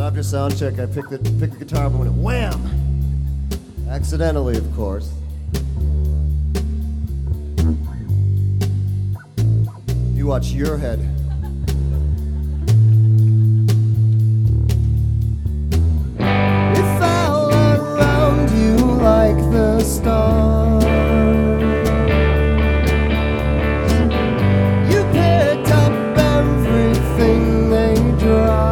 After sound check, I picked the guitar up and went wham! Accidentally, of course. You watch your head. It fell around you like the stars. You picked up everything they dropped.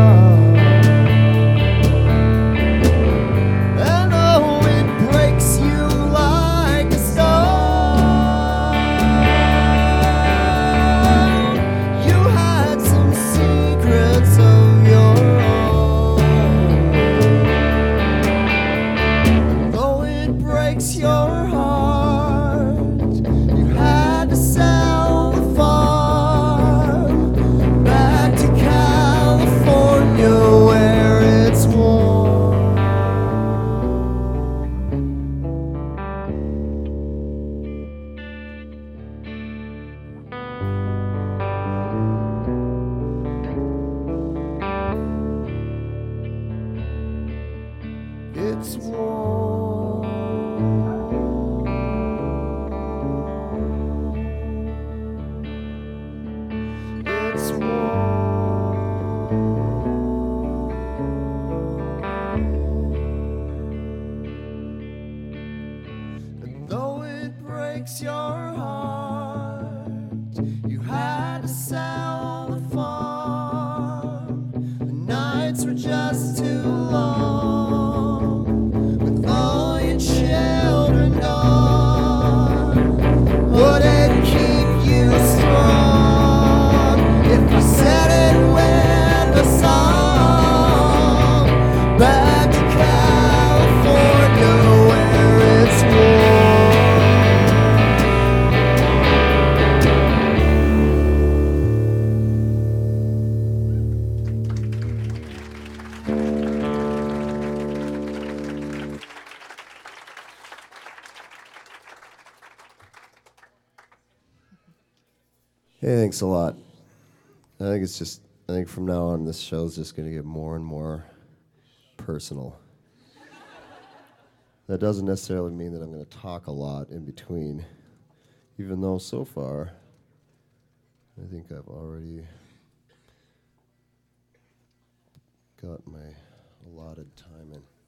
It's warm. It's warm. And though it breaks your heart, you had to sell the farm. The nights were just too long. Children gone, would it keep you strong if I said it with a song? Back to California where it's Hey, thanks a lot. I think from now on this show's just going to get more and more personal. That doesn't necessarily mean that I'm going to talk a lot in between, even though so far I think I've already got my allotted time in.